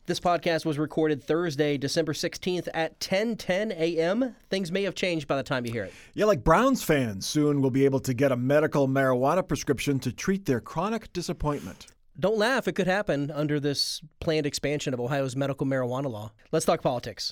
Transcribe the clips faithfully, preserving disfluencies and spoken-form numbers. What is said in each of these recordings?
This podcast was recorded Thursday, December sixteenth at ten ten a.m. Things may have changed by the time you hear it. Yeah, like Browns fans soon will be able to get a medical marijuana prescription to treat their chronic disappointment. Don't laugh. It could happen under this planned expansion of Ohio's medical marijuana law. Let's talk politics.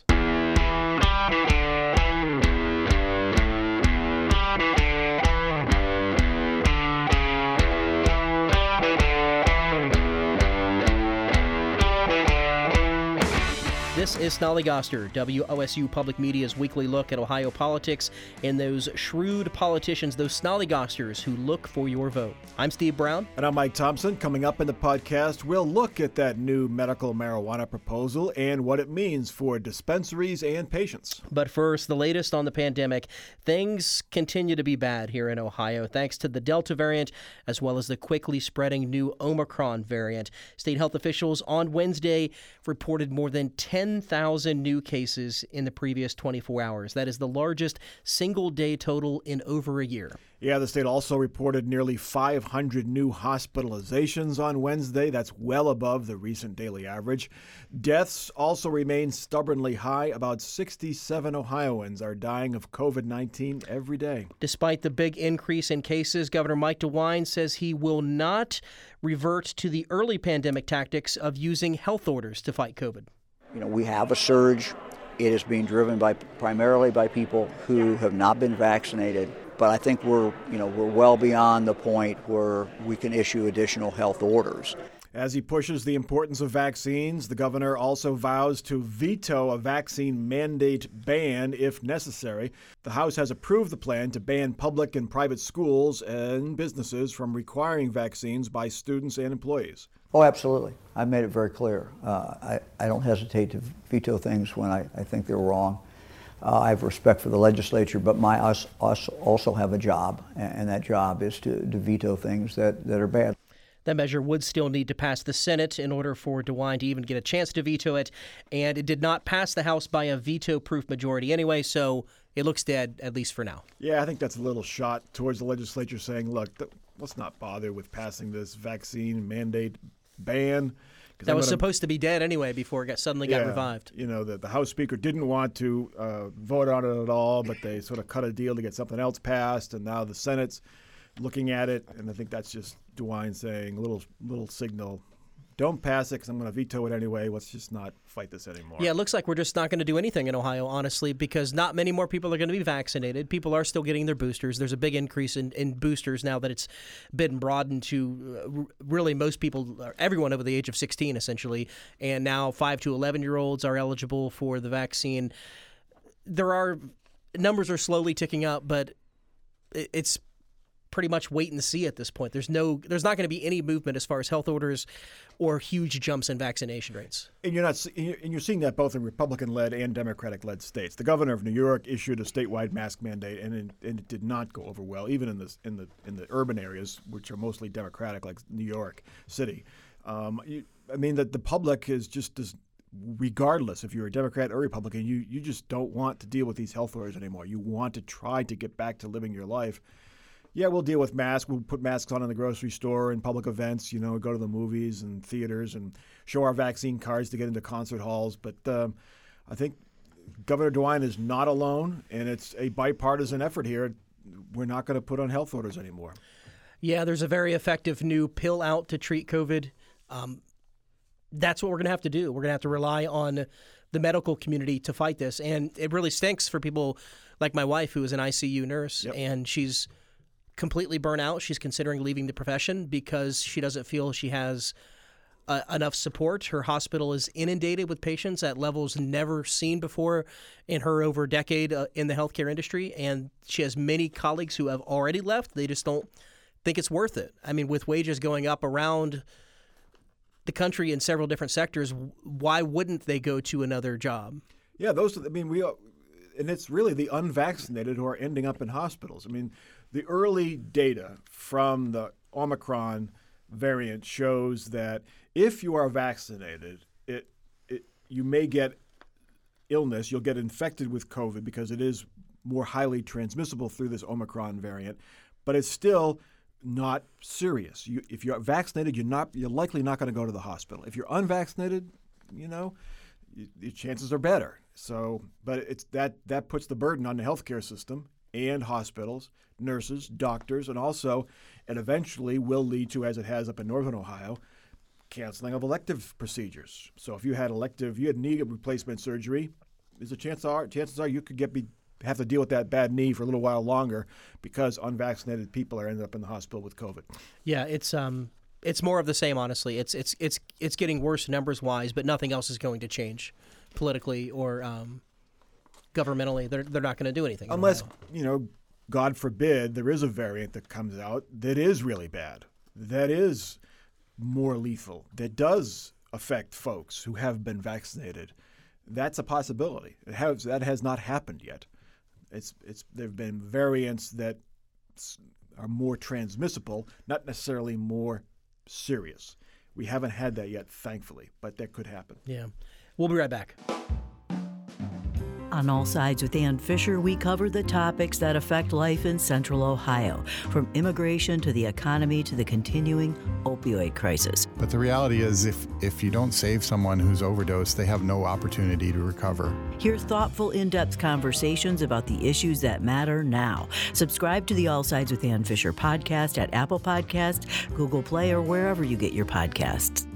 This is Snollygoster, W O S U Public Media's weekly look at Ohio politics and those shrewd politicians, those Snollygosters who look for your vote. I'm Steve Brown. And I'm Mike Thompson. Coming up in the podcast, we'll look at that new medical marijuana proposal and what it means for dispensaries and patients. But first, the latest on the pandemic. Things continue to be bad here in Ohio, thanks to the Delta variant, as well as the quickly spreading new Omicron variant. State health officials on Wednesday reported more than ten thousand new cases in the previous twenty-four hours. That is the largest single-day total in over a year. Yeah, the state also reported nearly five hundred new hospitalizations on Wednesday. That's well above the recent daily average. Deaths also remain stubbornly high. About sixty-seven Ohioans are dying of covid nineteen every day. Despite the big increase in cases, Governor Mike DeWine says he will not revert to the early pandemic tactics of using health orders to fight COVID. You know, we have a surge. It is being driven by primarily by people who have not been vaccinated. But I think we're, you know, we're well beyond the point where we can issue additional health orders. As he pushes the importance of vaccines, the governor also vows to veto a vaccine mandate ban if necessary. The House has approved the plan to ban public and private schools and businesses from requiring vaccines by students and employees. Oh, absolutely. I've made it very clear. Uh, I, I don't hesitate to veto things when I, I think they're wrong. Uh, I have respect for the legislature, but my us, us also have a job, and that job is to, to veto things that, that are bad. That measure would still need to pass the Senate in order for DeWine to even get a chance to veto it, and it did not pass the House by a veto-proof majority anyway, so it looks dead, at least for now. Yeah, I think that's a little shot towards the legislature saying, look, th- let's not bother with passing this vaccine mandate ban. That I'm was gonna, supposed to be dead anyway before it got suddenly yeah, got revived. You know, the, the House Speaker didn't want to uh, vote on it at all, but they sort of cut a deal to get something else passed, and now the Senate's looking at it, and I think that's just DeWine saying a little little signal. Don't pass it because I'm going to veto it anyway. Let's just not fight this anymore. Yeah, it looks like we're just not going to do anything in Ohio, honestly, because not many more people are going to be vaccinated. People are still getting their boosters. There's a big increase in, in boosters now that it's been broadened to uh, really most people, everyone over the age of sixteen, essentially. And now five to eleven-year-olds are eligible for the vaccine. There are numbers are slowly ticking up, but it, it's pretty much wait and see at this point. There's no, there's not going to be any movement as far as health orders or huge jumps in vaccination rates. And you're not, and you're seeing that both in Republican-led and Democratic-led states. The governor of New York issued a statewide mask mandate, and it, and it did not go over well, even in the in the in the urban areas, which are mostly Democratic, like New York City. Um, you, I mean, that the public is just as, regardless if you're a Democrat or Republican, you you just don't want to deal with these health orders anymore. You want to try to get back to living your life. Yeah, we'll deal with masks. We'll put masks on in the grocery store and public events, you know, go to the movies and theaters and show our vaccine cards to get into concert halls. But um, I think Governor DeWine is not alone, and it's a bipartisan effort here. We're not going to put on health orders anymore. Yeah, there's a very effective new pill out to treat COVID. Um, that's what we're going to have to do. We're going to have to rely on the medical community to fight this. And it really stinks for people like my wife, who is an I C U nurse, yep. and she's completely burnt out. She's considering leaving the profession because she doesn't feel she has uh, enough support. Her hospital is inundated with patients at levels never seen before in her over a decade uh, in the healthcare industry, and she has many colleagues who have already left. They just don't think it's worth it. I mean, with wages going up around the country in several different sectors, why wouldn't they go to another job? Yeah, those, I mean, we, and it's really the unvaccinated who are ending up in hospitals. I mean, the early data from the Omicron variant shows that if you are vaccinated, it, it you may get illness. You'll get infected with COVID because it is more highly transmissible through this Omicron variant, but it's still not serious. You, if you're vaccinated, you're not you're likely not going to go to the hospital. If you're unvaccinated, you know, y- your chances are better. So, but it's that that puts the burden on the healthcare system and hospitals, nurses, doctors, and also it eventually will lead to, as it has up in Northern Ohio, canceling of elective procedures. So if you had elective, you had knee replacement surgery, there's a chance are chances are you could get be have to deal with that bad knee for a little while longer because unvaccinated people are ended up in the hospital with COVID. Yeah, it's um, it's more of the same. Honestly, it's it's it's it's getting worse numbers wise, but nothing else is going to change politically or um, governmentally. They're they're not going to do anything Unless, Ohio. you know, God forbid, there is a variant that comes out that is really bad, that is more lethal, that does affect folks who have been vaccinated. That's a possibility. It has, that has not happened yet. It's it's there have been variants that are more transmissible, not necessarily more serious. We haven't had that yet, thankfully, but that could happen. Yeah. We'll be right back. On All Sides with Ann Fisher, we cover the topics that affect life in Central Ohio, from immigration to the economy to the continuing opioid crisis. But the reality is, if, if you don't save someone who's overdosed, they have no opportunity to recover. Hear thoughtful, in-depth conversations about the issues that matter now. Subscribe to the All Sides with Ann Fisher podcast at Apple Podcasts, Google Play, or wherever you get your podcasts.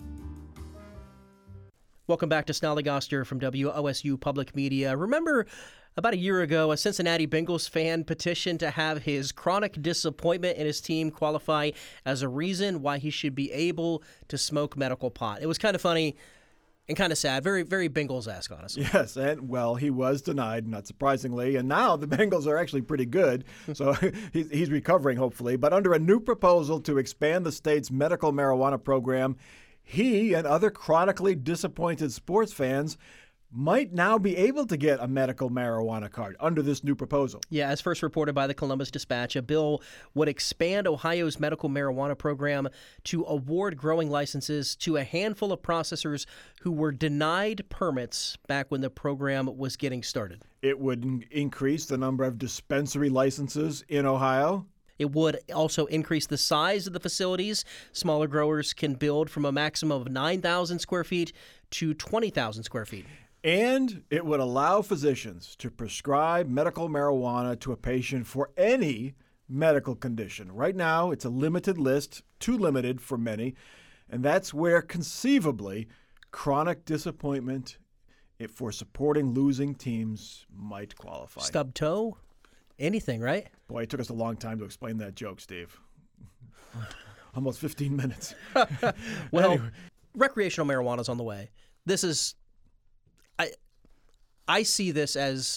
Welcome back to Snollygoster from W O S U Public Media. Remember, about a year ago, a Cincinnati Bengals fan petitioned to have his chronic disappointment in his team qualify as a reason why he should be able to smoke medical pot. It was kind of funny and kind of sad. Very, very Bengals-esque, honestly. Yes, and, well, he was denied, not surprisingly, and now the Bengals are actually pretty good, so he's, he's recovering, hopefully. But under a new proposal to expand the state's medical marijuana program, he and other chronically disappointed sports fans might now be able to get a medical marijuana card under this new proposal. Yeah, as first reported by the Columbus Dispatch, a bill would expand Ohio's medical marijuana program to award growing licenses to a handful of processors who were denied permits back when the program was getting started. It would in- increase the number of dispensary licenses in Ohio. It would also increase the size of the facilities. Smaller growers can build from a maximum of nine thousand square feet to twenty thousand square feet. And it would allow physicians to prescribe medical marijuana to a patient for any medical condition. Right now, it's a limited list, too limited for many, and that's where conceivably chronic disappointment for supporting losing teams might qualify. Stub toe? Anything, right? Boy, it took us a long time to explain that joke, Steve. Almost fifteen minutes. Well, Anyway. recreational marijuana is on the way. This is, I, I see this as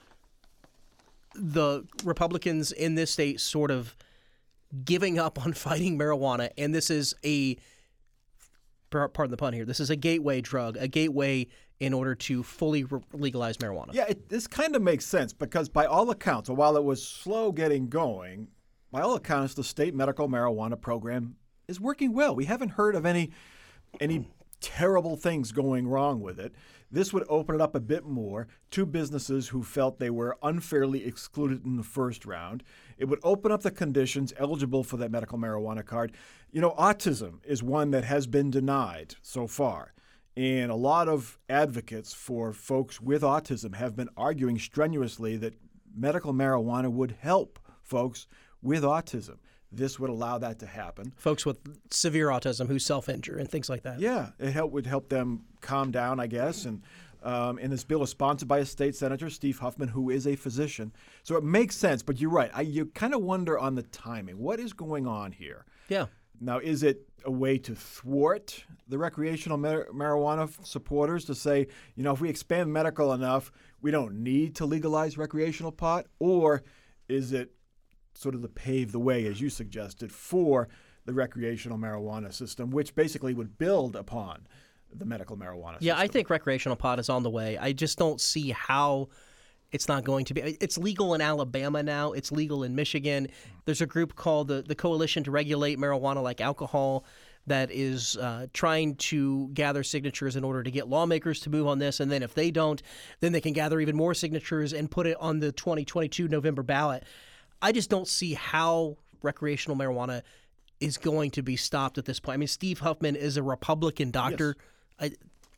the Republicans in this state sort of giving up on fighting marijuana, and this is a, pardon the pun here, this is a gateway drug, a gateway in order to fully re- legalize marijuana. Yeah, it, this kind of makes sense because by all accounts, while it was slow getting going, by all accounts, the state medical marijuana program is working well. We haven't heard of any any terrible things going wrong with it. This would open it up a bit more to businesses who felt they were unfairly excluded in the first round. It would open up the conditions eligible for that medical marijuana card. You know, autism is one that has been denied so far. And a lot of advocates for folks with autism have been arguing strenuously that medical marijuana would help folks with autism. This would allow that to happen. Folks with severe autism who self-injure and things like that. Yeah, it help, would help them calm down, I guess. And, um, and this bill is sponsored by a state senator, Steve Huffman, who is a physician. So it makes sense. But you're right. I, you kind of wonder on the timing. What is going on here? Yeah. Now, is it a way to thwart the recreational mar- marijuana f- supporters to say, you know, if we expand medical enough, we don't need to legalize recreational pot? Or is it sort of to pave the way, as you suggested, for the recreational marijuana system, which basically would build upon the medical marijuana system? Yeah, I think recreational pot is on the way. I just don't see how it's not going to be. It's legal in Alabama now. It's legal in Michigan. There's a group called the, the Coalition to Regulate Marijuana Like Alcohol that is uh, trying to gather signatures in order to get lawmakers to move on this. And then if they don't, then they can gather even more signatures and put it on the twenty twenty-two November ballot. I just don't see how recreational marijuana is going to be stopped at this point. I mean, Steve Huffman is a Republican doctor. Yes. I,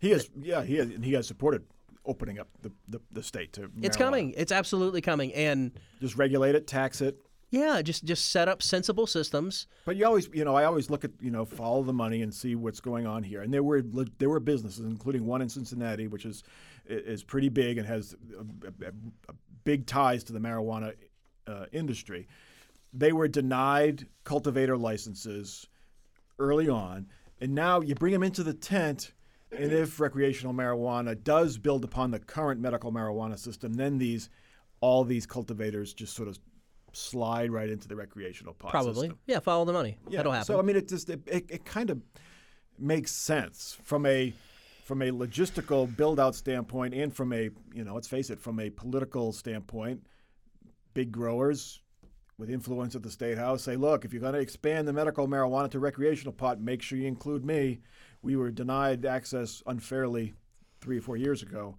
He has, yeah, he has, and he has supported opening up the, the, the state to It's marijuana. coming. It's absolutely coming. And Just regulate it, tax it. yeah, just just set up sensible systems. But you always, you know, I always look at, you know, follow the money and see what's going on here. And there were there were businesses, including one in Cincinnati, which is is pretty big and has a, a, a big ties to the marijuana uh, industry. They were denied cultivator licenses early on, and now you bring them into the tent. And if recreational marijuana does build upon the current medical marijuana system, then these all these cultivators just sort of slide right into the recreational pot Probably. system. Yeah, follow the money. Yeah. That'll happen. So I mean, it just it, it, it kind of makes sense from a from a logistical build out standpoint, and from a you know let's face it, from a political standpoint. Big growers with influence at the State House say, look, if you're going to expand the medical marijuana to recreational pot, make sure you include me. We were denied access unfairly three or four years ago.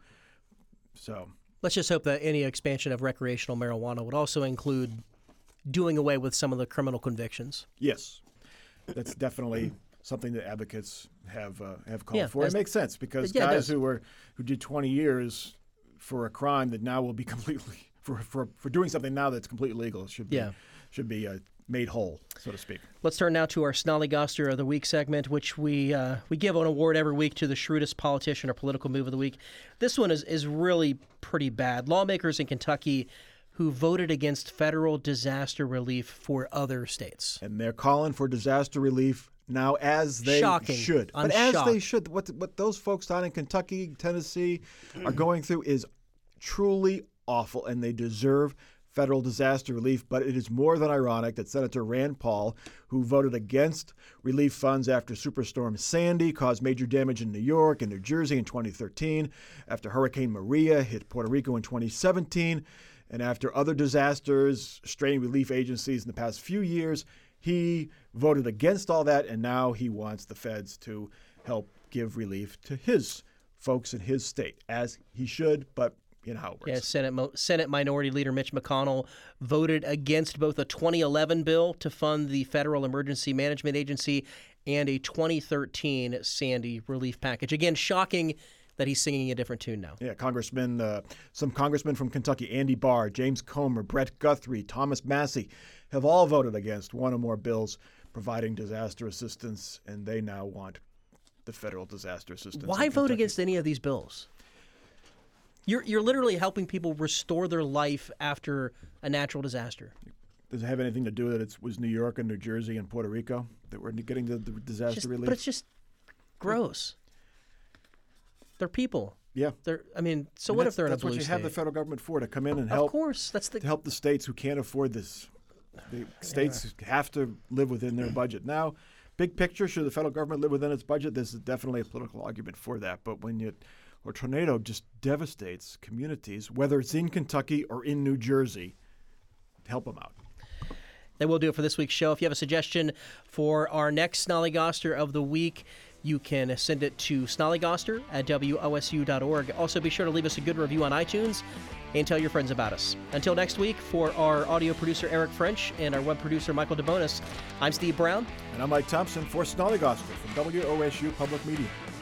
So Let's just hope that any expansion of recreational marijuana would also include doing away with some of the criminal convictions. yes, that's definitely something that advocates have uh, have called Yeah, for. It does- makes sense because yeah, it guys does. who were who did twenty years for a crime that now will be completely for for, for doing something now that's completely legal should be Yeah. should be uh, made whole, so to speak. Let's turn now to our Snollygoster of the Week segment, which we uh, we give an award every week to the shrewdest politician or political move of the week. This one is, is really pretty bad. Lawmakers in Kentucky who voted against federal disaster relief for other states. And they're calling for disaster relief now, as they Shocking. should. I'm but as they shocked. should. What what those folks down in Kentucky, Tennessee are going through is truly awful, and they deserve federal disaster relief. But it is more than ironic that Senator Rand Paul, who voted against relief funds after Superstorm Sandy caused major damage in New York and New Jersey in twenty thirteen, after Hurricane Maria hit Puerto Rico in twenty seventeen, and after other disasters strained relief agencies in the past few years, he voted against all that, and now he wants the feds to help give relief to his folks in his state, as he should, but you know how it works. Yeah, Senate Mo- Senate Minority Leader Mitch McConnell voted against both a twenty eleven bill to fund the Federal Emergency Management Agency and a twenty thirteen Sandy relief package. Again, shocking that he's singing a different tune now. Yeah, congressmen, uh, some congressmen from Kentucky, Andy Barr, James Comer, Brett Guthrie, Thomas Massey, have all voted against one or more bills providing disaster assistance, and they now want the federal disaster assistance. Why in vote Kentucky. against any of these bills? You're you're literally helping people restore their life after a natural disaster. Does it have anything to do that it was New York and New Jersey and Puerto Rico that were getting the, the disaster Just- relief? but it's just gross. They're people. yeah. They're. I mean, so And what that's- if they're in a That's blue what you have the state? federal government for, to come in and Of help. course, that's the to help the states who can't afford this. The states have to live within their budget. Now, big picture, should the federal government live within its budget? There's definitely a political argument for that. But when you, or a tornado just devastates communities, whether it's in Kentucky or in New Jersey, help them out. That will do it for this week's show. If you have a suggestion for our next Snollygoster of the week, you can send it to snollygoster at W O S U dot org. Also, be sure to leave us a good review on iTunes and tell your friends about us. Until next week, for our audio producer, Eric French, and our web producer, Michael DeBonis, I'm Steve Brown. And I'm Mike Thompson for Snollygoster from W O S U Public Media.